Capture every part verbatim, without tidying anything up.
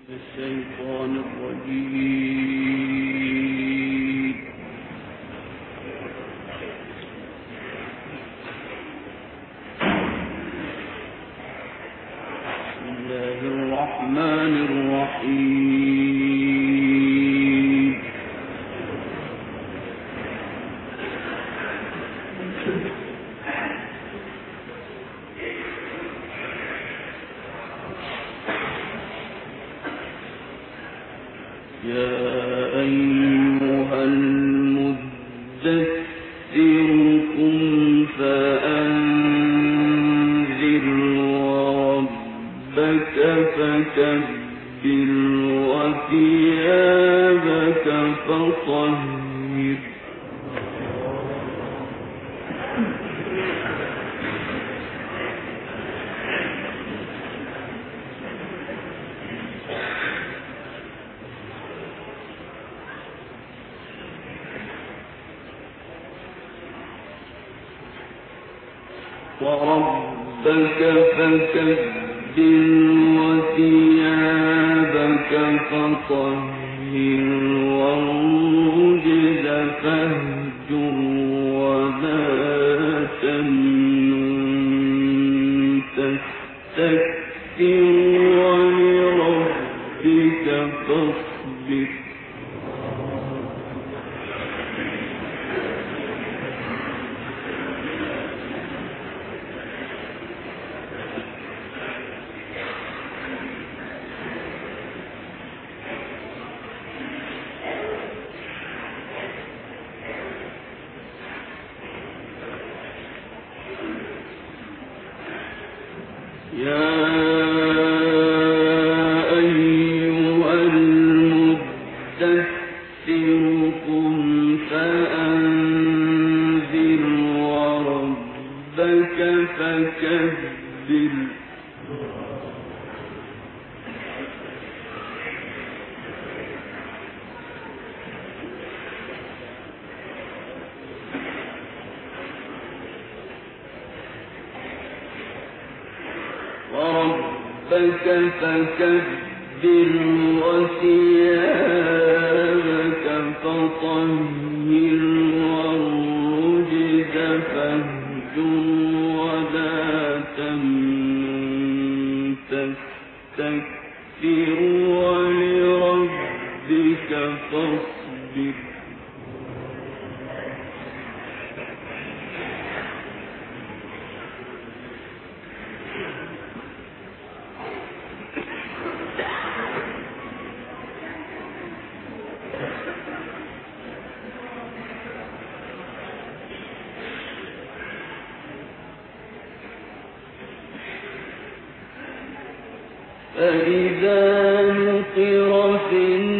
الشيطان الرجيم. بسم الله الرحمن الرحيم. يا أيها المدثر قم فأنذر وربك فكبر وثيابك فطهر وربك فكبر وثيابك فطهر والرجل فاهجر ولا تمنن تستكثر ولربك فاصبر يا أيها المدثر قم فأنذر وربك فكبر وربك فكبر وثيابك فطهر والرجز فاهجر ولا تمنن تستكثر ولربك فاصبر فإذا نقر في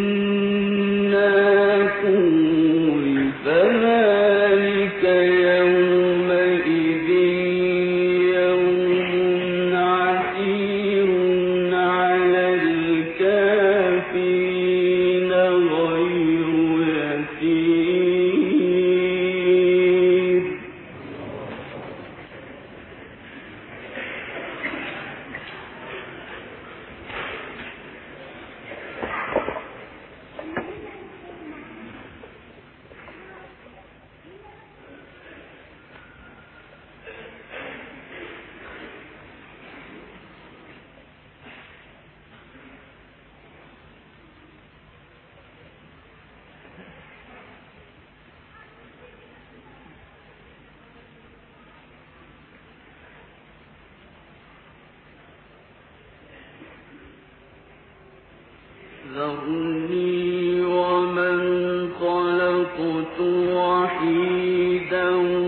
الناقور فذلك يومئذ يوم عسير على الكافرين غير يسير ذرني ومن خلقت وحيدا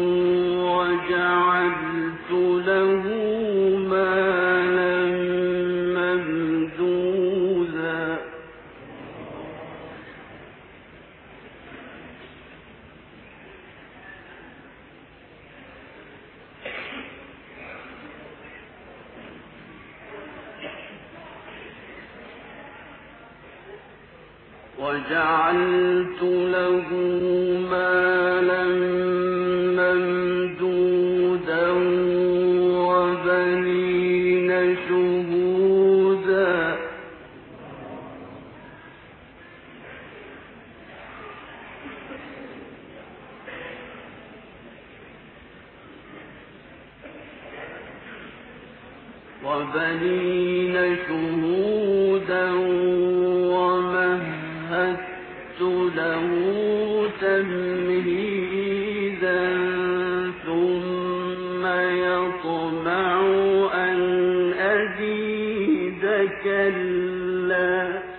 وجعلت له مالا ممدودا وجعلت له مالا ممدودا وبنين شهودا بنين شهودا ومهدت له تمهيدا ثم يطمع أن أزيد كلا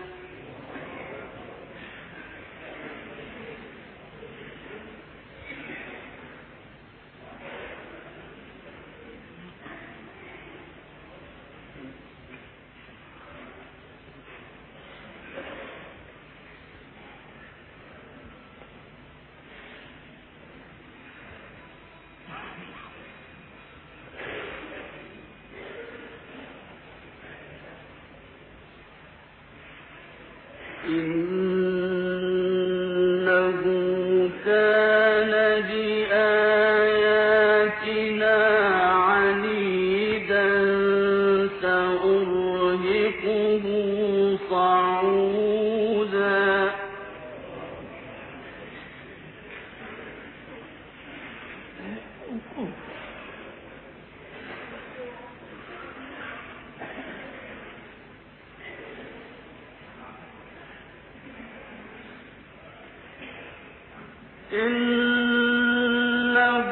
إنه كان لآياتنا عنيدا سأرهقه صعودا إنه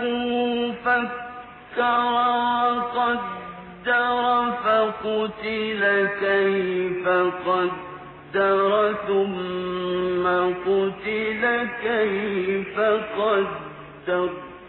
فكر وقدر فقتل كيف قدر ثم قتل كيف قدر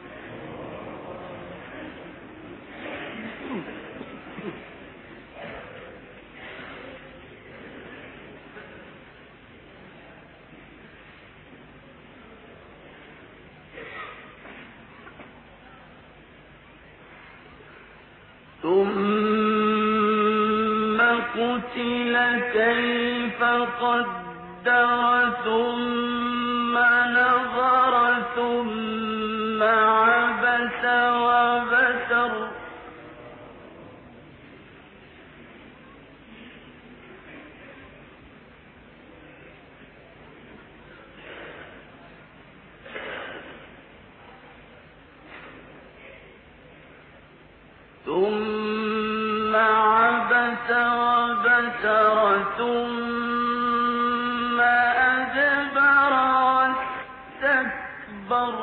ثم قتل كيف قدر ثم نظر ثم عبس وبسر ثم عبس وبسر ثم أدبر واستكبر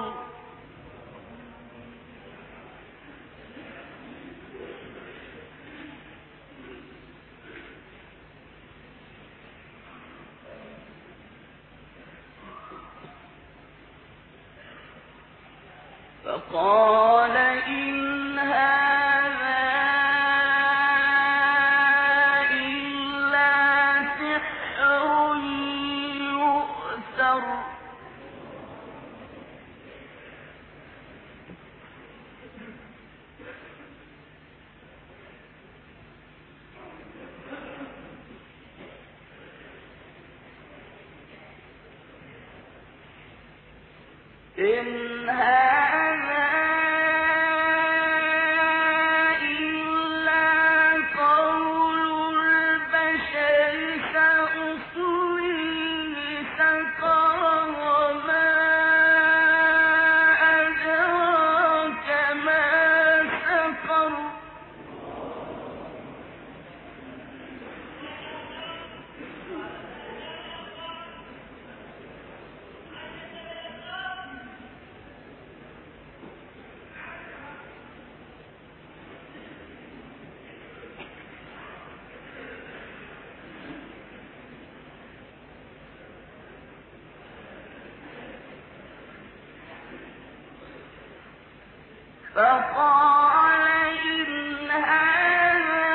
فقال إن هذا إلا سحر يؤثر إن هذا إلا قول البشر سأصليه سقر وما أدراك ما سقر فقال إن هذا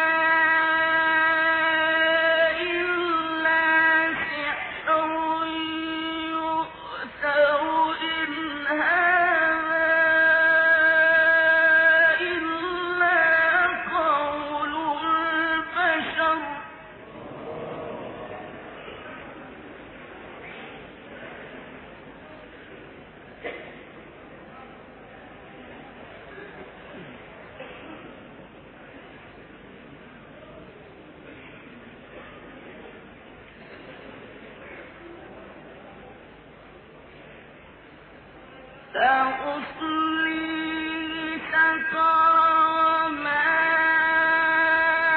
إلا سحر يؤثر إن هذا إلا قول البشر سأصليه سقر وما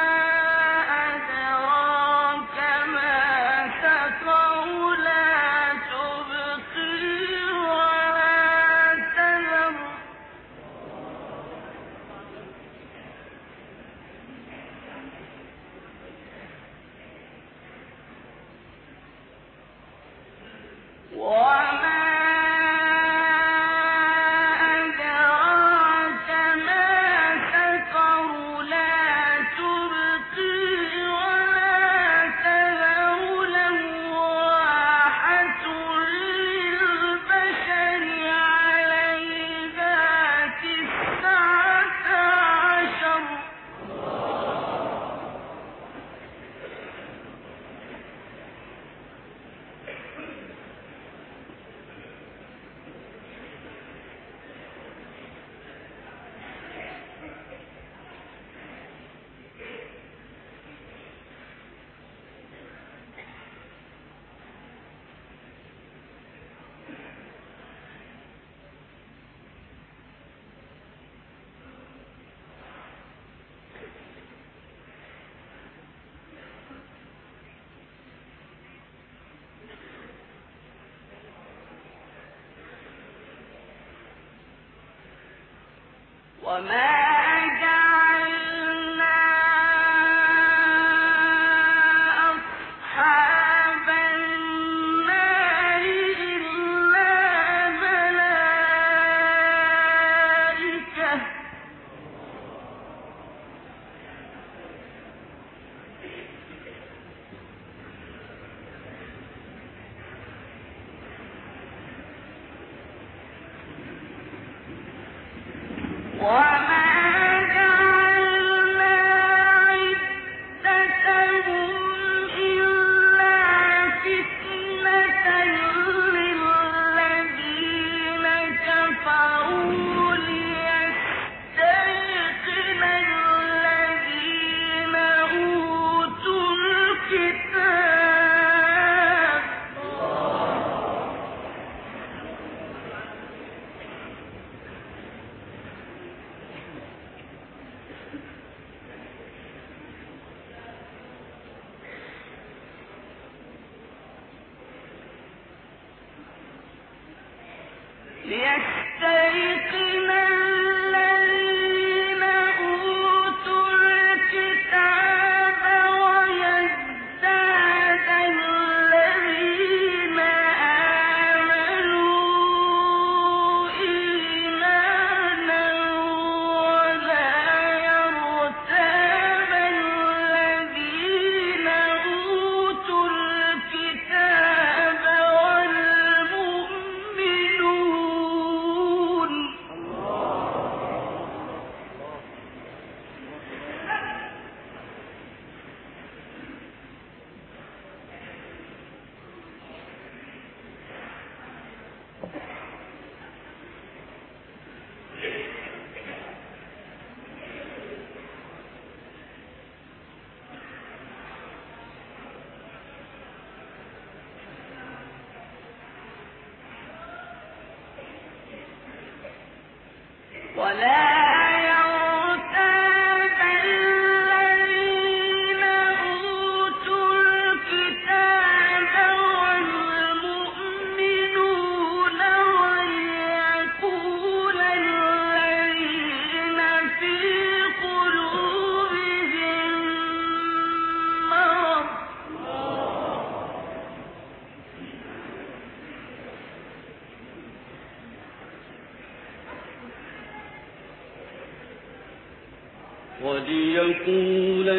وليقول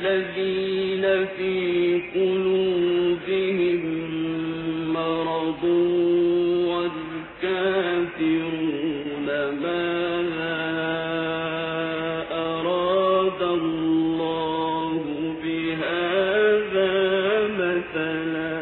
الذين في قلوبهم مرض والكافرون ماذا أراد الله بهذا مثلا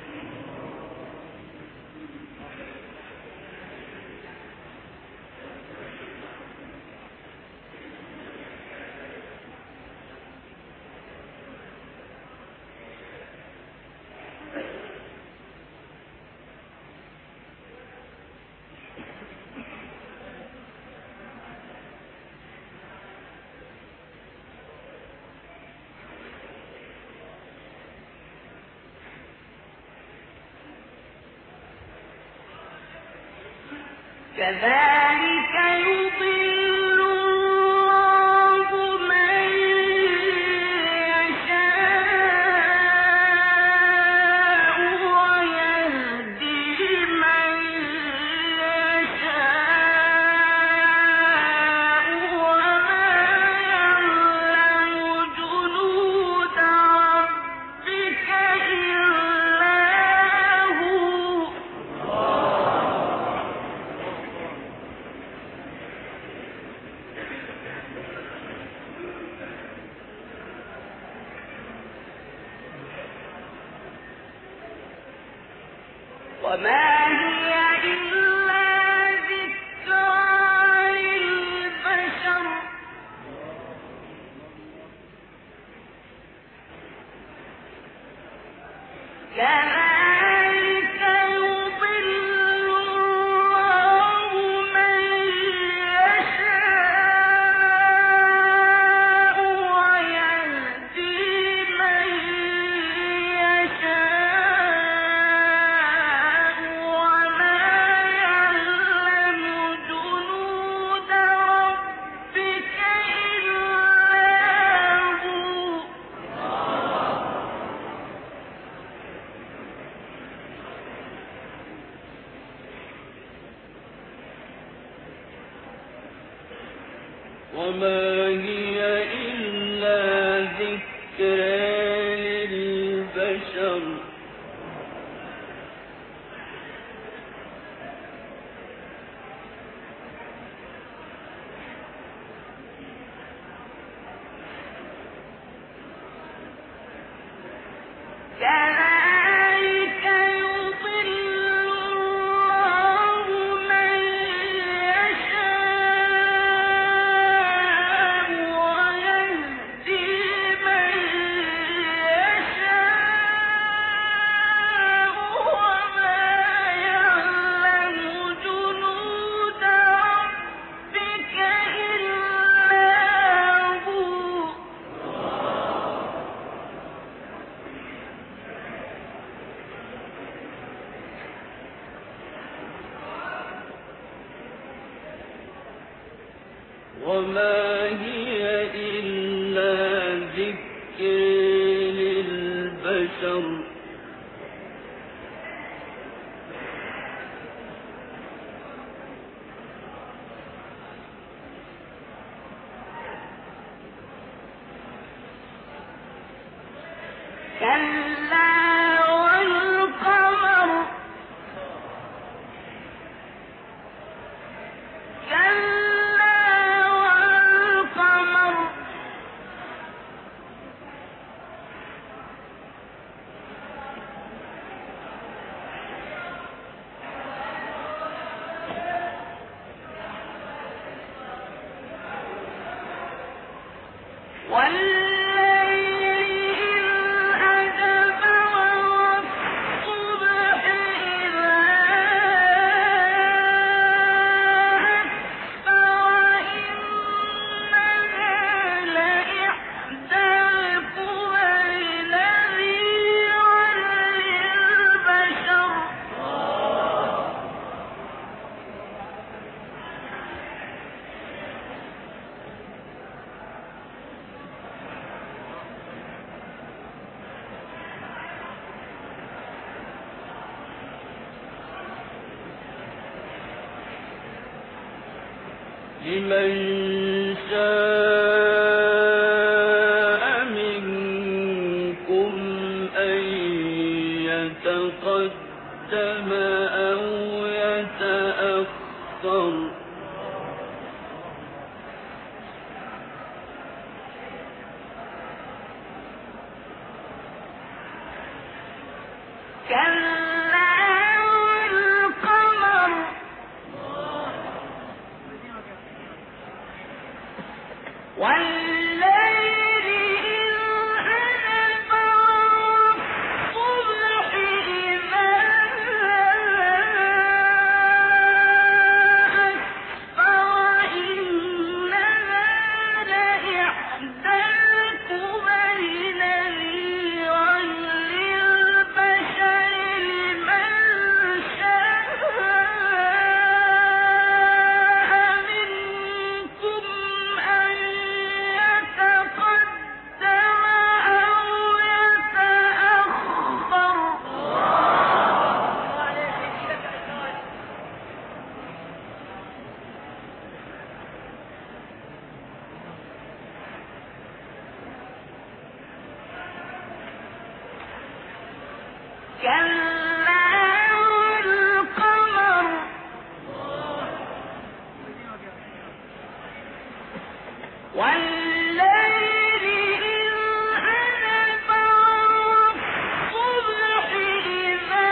كذلك يضل الله من يشاء ويهدي من يشاء وما يعلم جنود ربك إلا هو وما هي إلا ذكرى للبشر كذلك يضل الله من يشاء ويهدي من يشاء وما يعلم جنود ربك وما هي إلا ذكرى للبشر كذلك يضل الله من يشاء ويهدي من يشاء وما يعلم جنود ربك إلا هو وما هي إلا ذكر للبشر كلا والقمر كلا والقمر والليل إذ أدبر والصبح إذا أسفر إنها لإحدى الكبر نذيرا للبشر لمن شاء منكم أن يتقدم أو يتأخر كلا والقمر والليل إذ أدبر والصبح إذا أسفر إنها لإحدى الكبر نذيرا للبشر لمن شاء منكم أن يتقدم أو يتأخر كلا والقمر والليل إذ أدبر والصبح إذا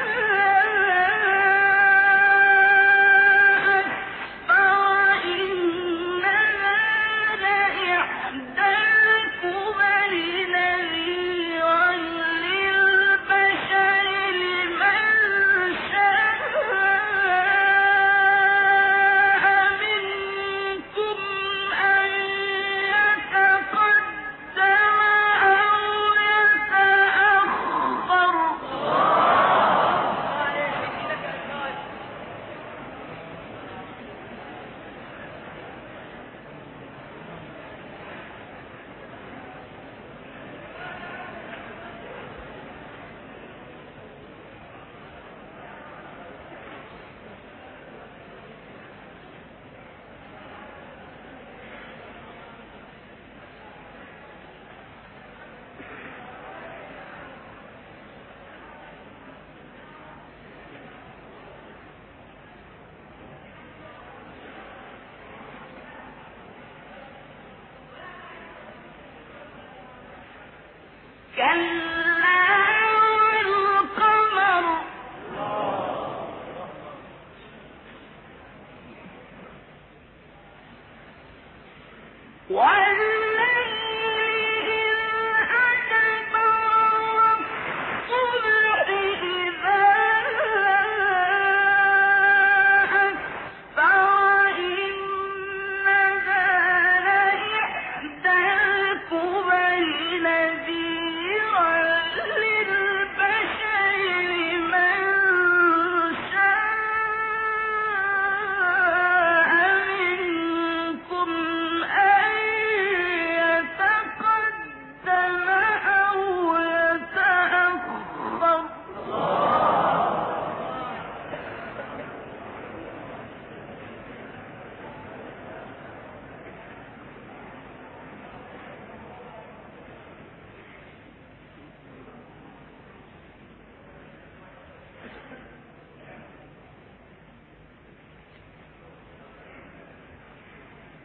أسفر إنها لإحدى الكبر نذيرا للبشر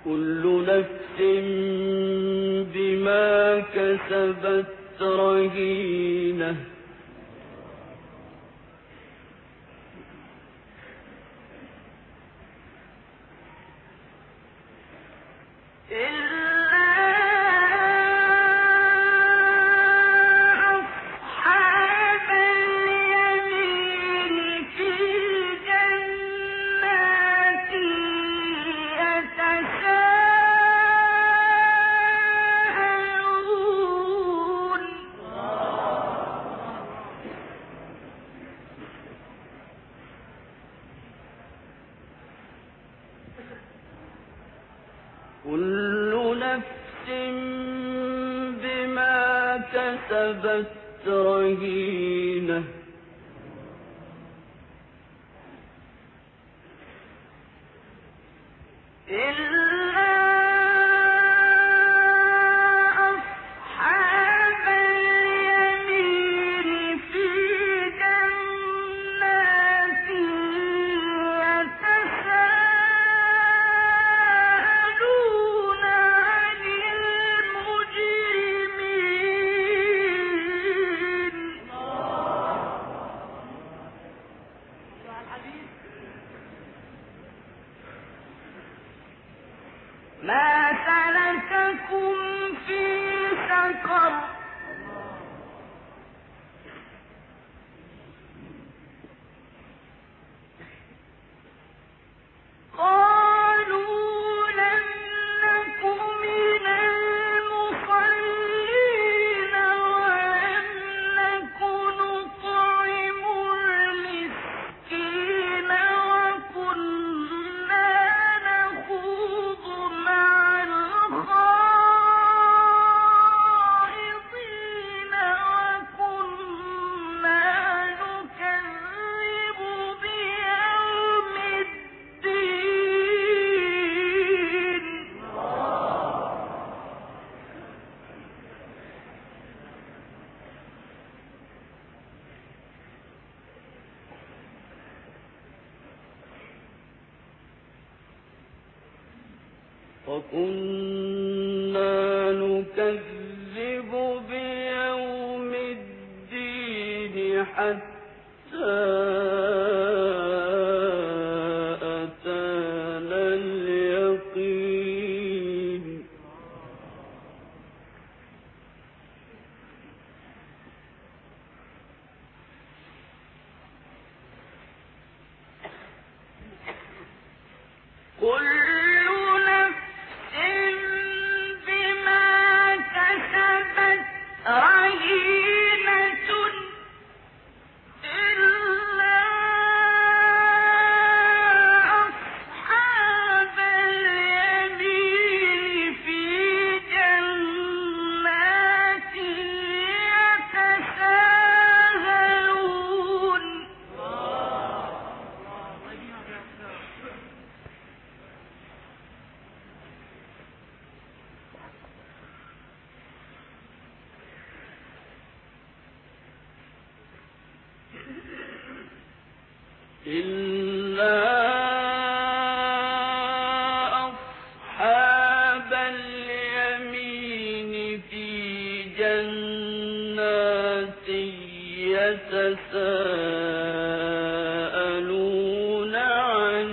كل نفس بما كسبت رهينة كل نفس بما كسبت رهينة ما سلككم في سقر قالوا لم نك من المصلين ولم نك نطعم المسكين وكنا نخوض مع الخائضين وكنا نكذب بيوم الدين وكنا نكذب بيوم الدين حتى أتانا اليقين كل نفس بما كسبت رهينة إلا أصحاب اليمين في جنات يتساءلون إلا أصحاب اليمين في جنات يتساءلون عن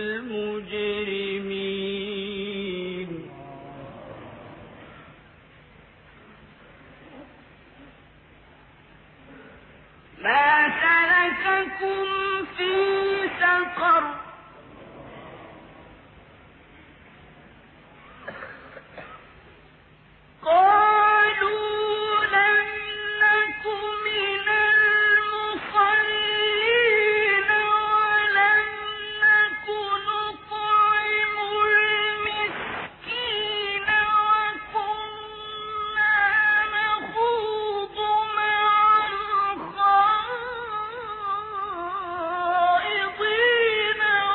المجرمين ما سلككم في سقر قالوا لم نك من المصلين ولم نك نطعم المسكين وكنا نخوض مع الخائضين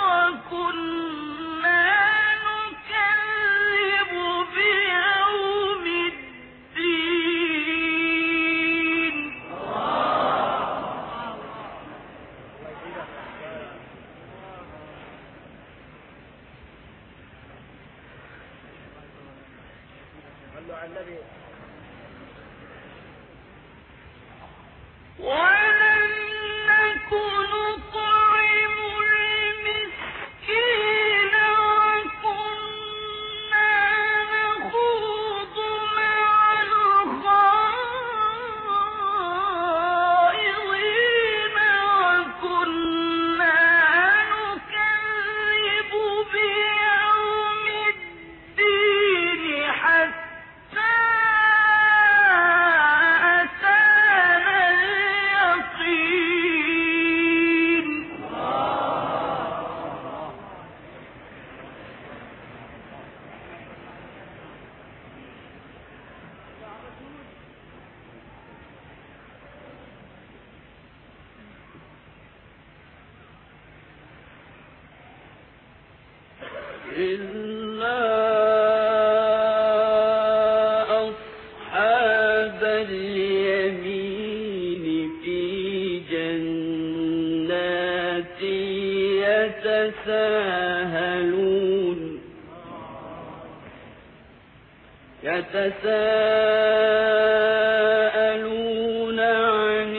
يتساءلون عن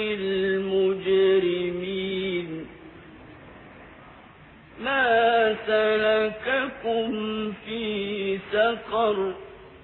المجرمين ما سلككم في سقر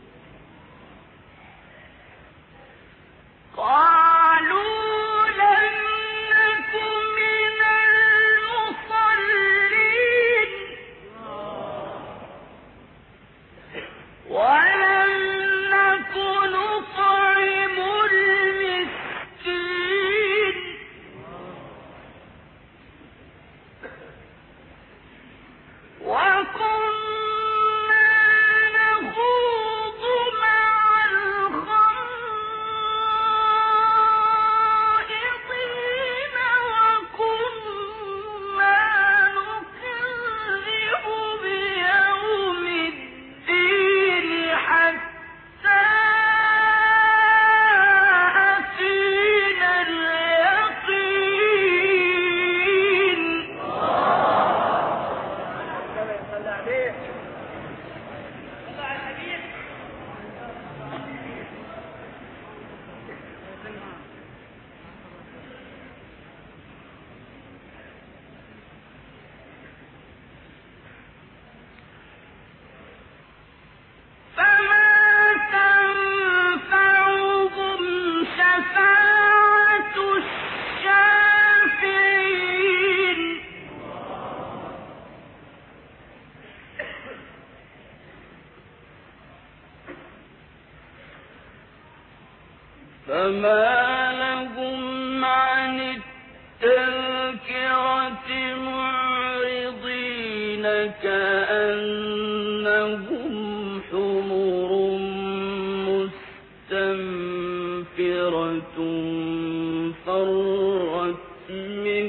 فما لهم عن التذكرة معرضين كأنهم حمر مستنفرة فرت من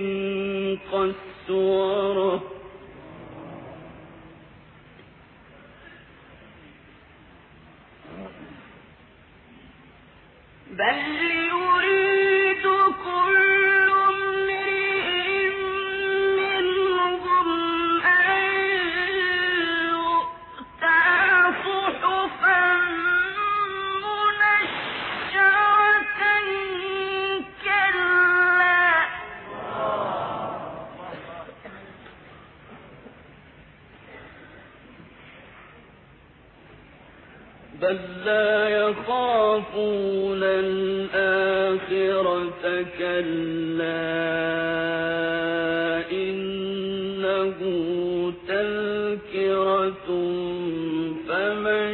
قسورة بل يريد كل امرئ منهم أن يؤتى صحفا منشرة كلا بل لا يخافون الآخرة كلا إنه تذكرة فمن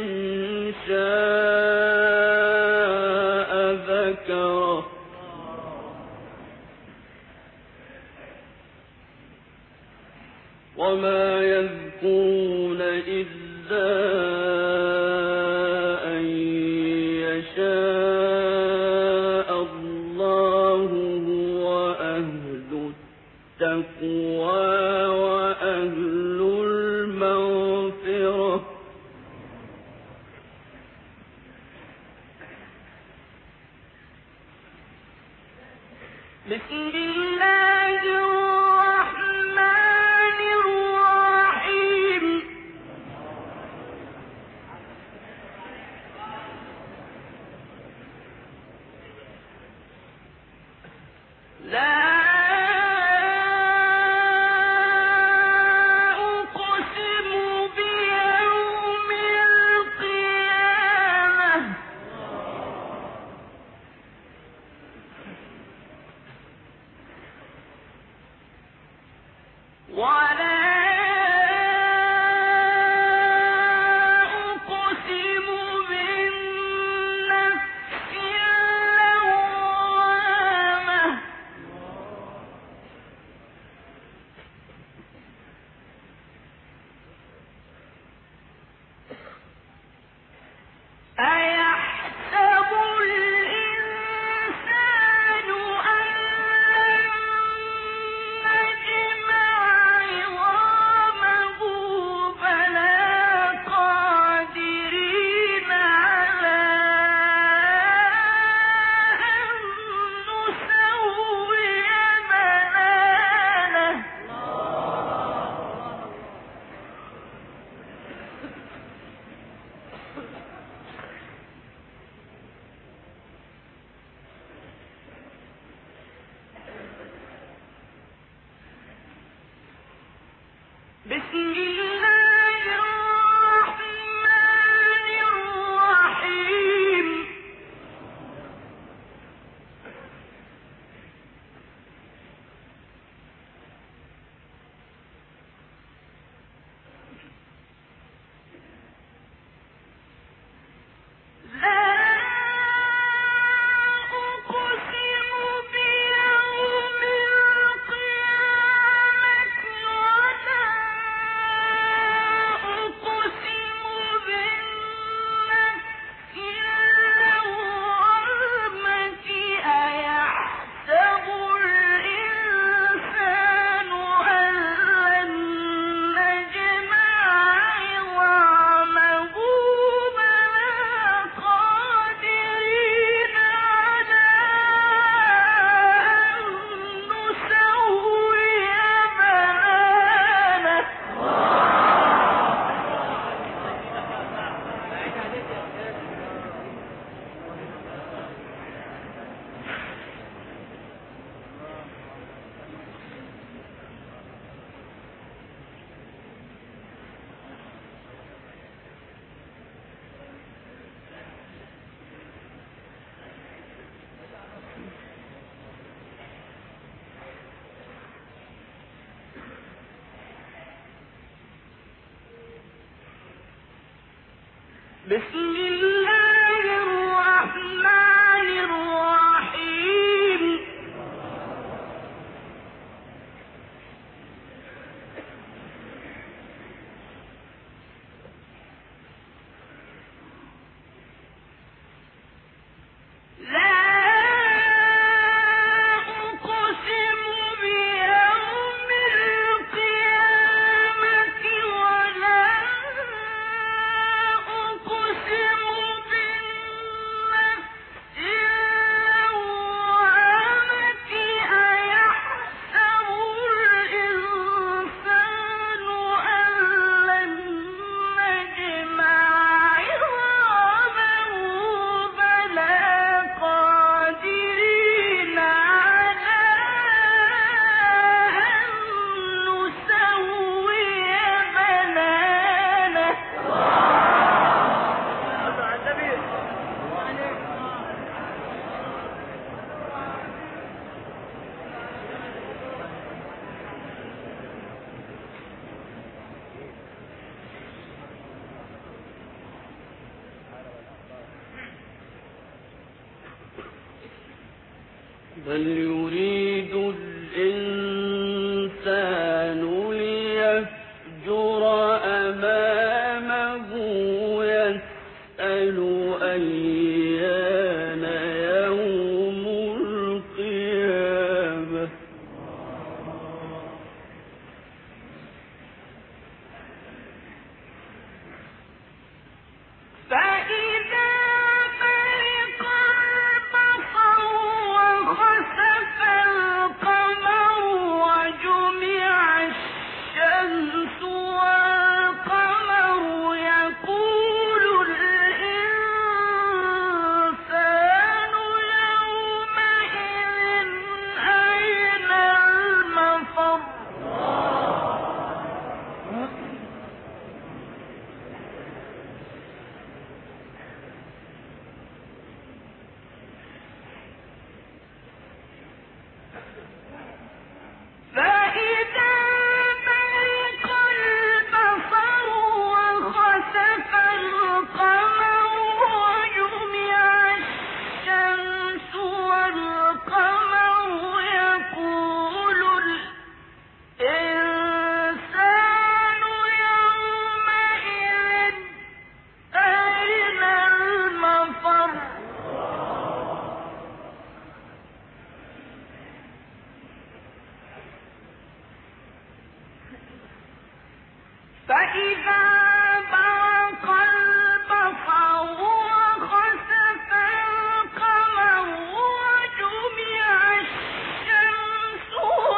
شاء ذكره وما يذكرون إلا التقوى وأهل المغفرة بسم الله الرحمن الرحيم بسم الله الرحمن الرحيم لا أقسم بيوم القيامة ولا أقسم بالنفس اللوامة أيحسب الإنسان أن لن نجمع عظامه بلى قادرين على أن نسوي بنانه بل يريد الإنسان ليفجر أمامه يسأل أيان يوم القيامة فإذا برق البصر وخسف القمر فإذا برق البصر وخسف القمر وجمع الشمس والقمر يقول الإنسان يومئذ أين المفر فإذا برق البصر وخسف القمر وجمع الشمس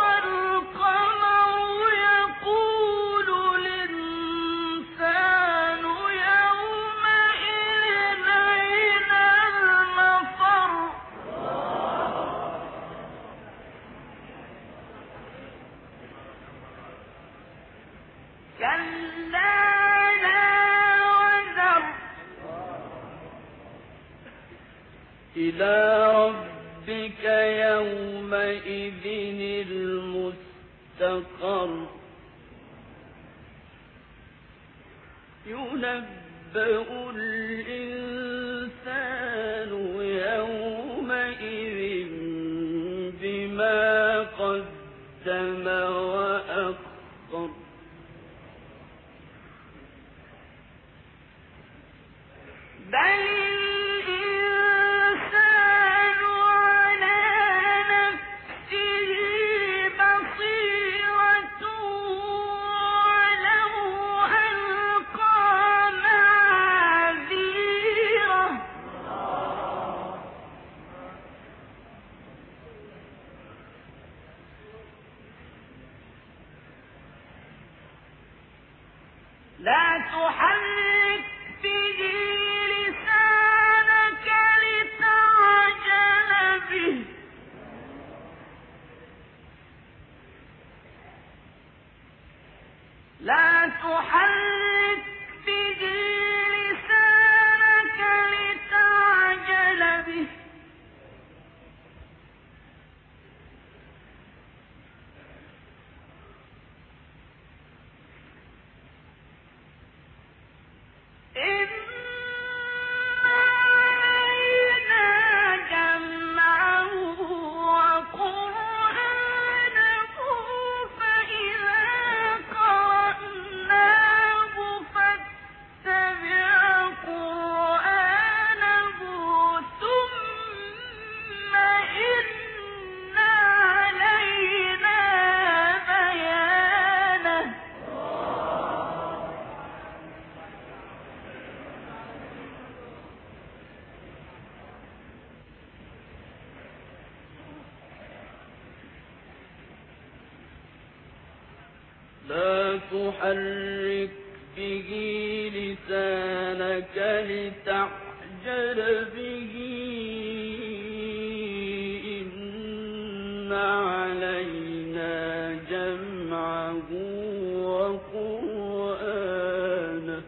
والقمر يقول الإنسان يومئذ أين المفر كلا لا وزر إلى ربك يومئذ المستقر ينبأ الإنسان يومئذ بما قدم وأخر بل الإنسان على نفسه بصيرة ولو ألقى معاذيره لا تحرك به لسانك لتعجل به لا تحرك به لسانك لتعجل به إن علينا جمعه وقرآنه فإذا قرأناه فاتبع قرآنه ثم إن علينا بيانه لا تحرك به لسانك لتعجل به إن علينا جمعه وقرآنه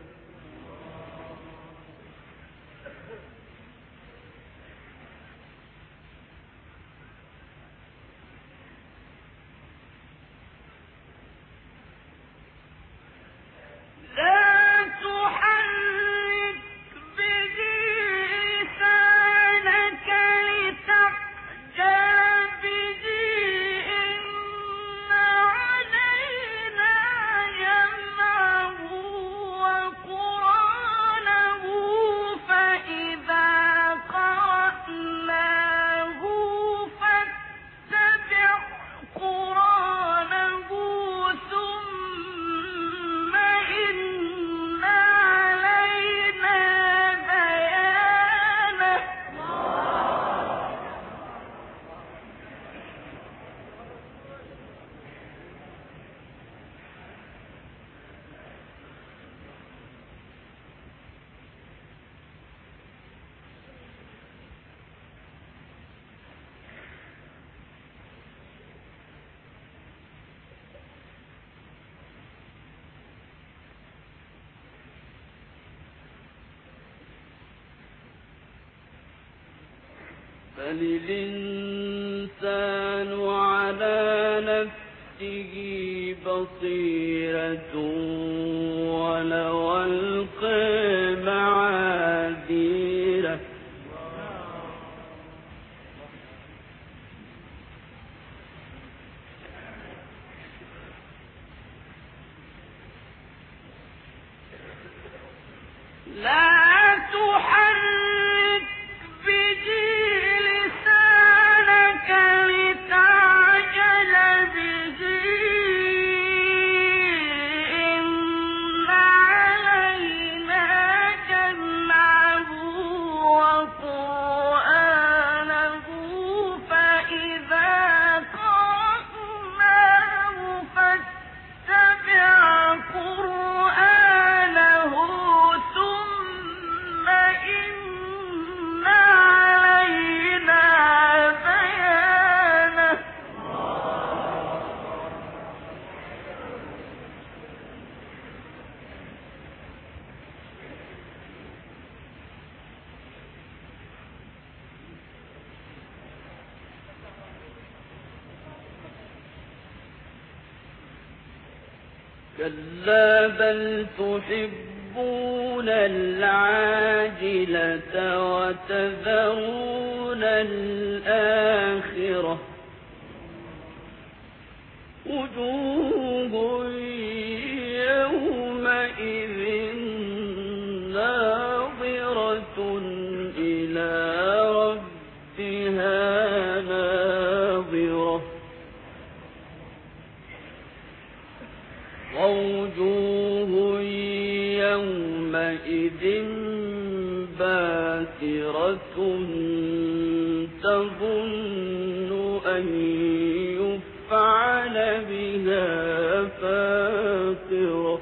لا تحرك به لسانك لتعجل به إن علينا جمعه وقرآنه فإذا قرأناه فاتبع قرآنه ثم إن علينا بيانه بل الإنسان على نفسه بصيرة ولو ألقى معاذيره لا تحرك به لسانك لتعجل به إن علينا جمعه وقرآنه فإذا قرأناه فاتبع قرآنه ثم إن علينا بيانه كلا بل تحبون العاجلة وتذرون الآخرة وجوه يومئذ ناظرة إلى ربها ناظرة ووجوه يومئذ باسرة تظن أن يفعل بها فاقرة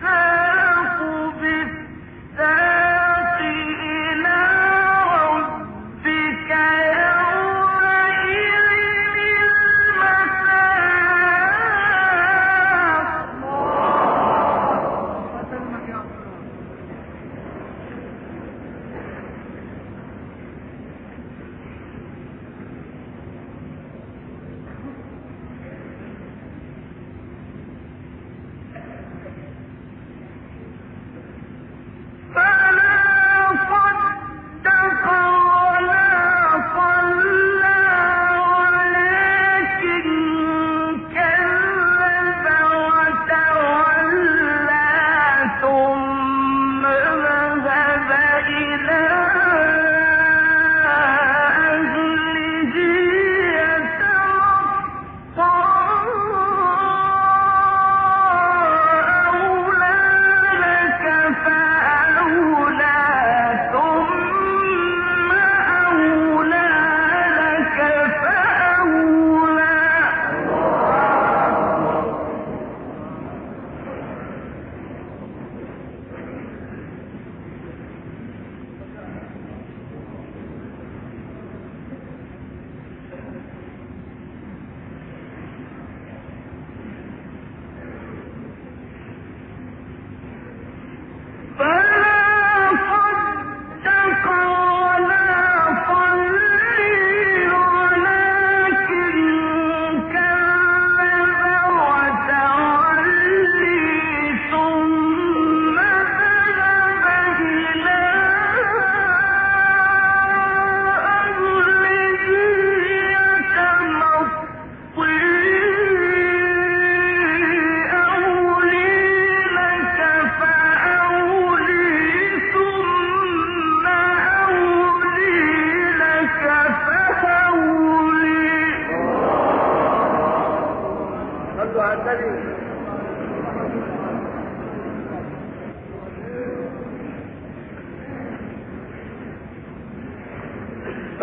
الساق بالساق إلى ربك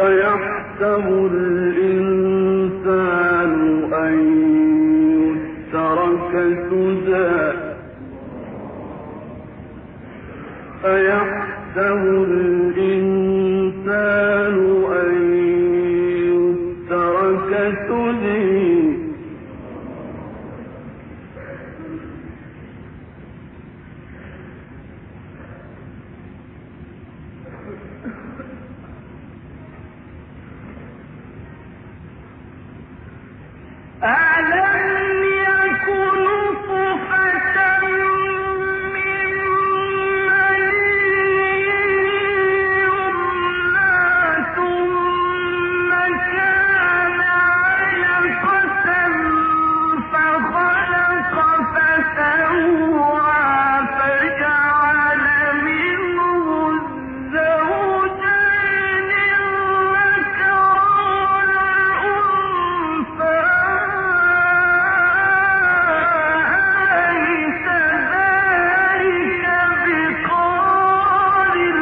أيحسب الإنسان أن يترك سدى أيحسب الإنسان أن يترك سدى ألم يكن نطفة من مني يمنى ثم كان علقة فخلق فسوى فجعل منه الزوجين الذكر والأنثى أليس ذلك بقادر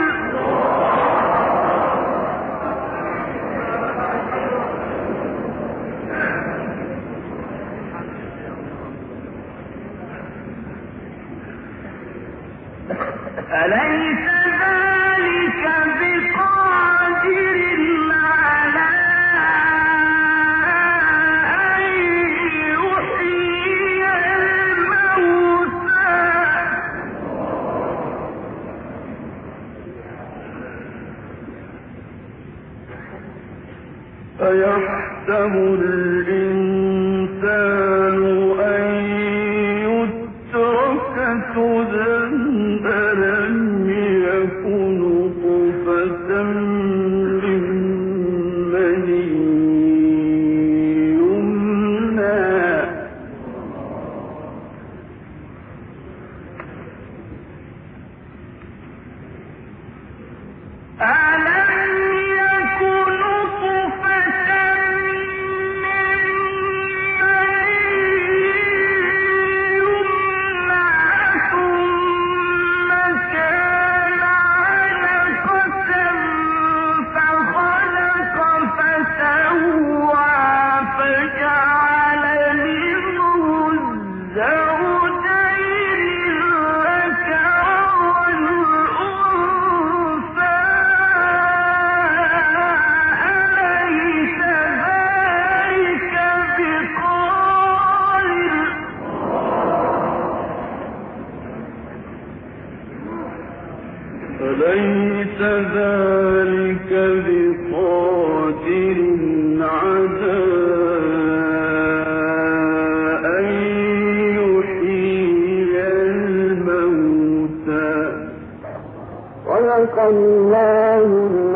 أليس ذلك بقادر على أن يحيي الموتى أيحسب الإنسان أن يترك سدى ألم يكن نطفة من مني يمنى ألم يكن نطفة من مني يمنى ثم كان علقة فخلق فسوى فجعل منه الزوجين الذكر والأنثى أليس ذلك بقادر أليس ذلك بقادر على أن يحيي الموتى صدق الله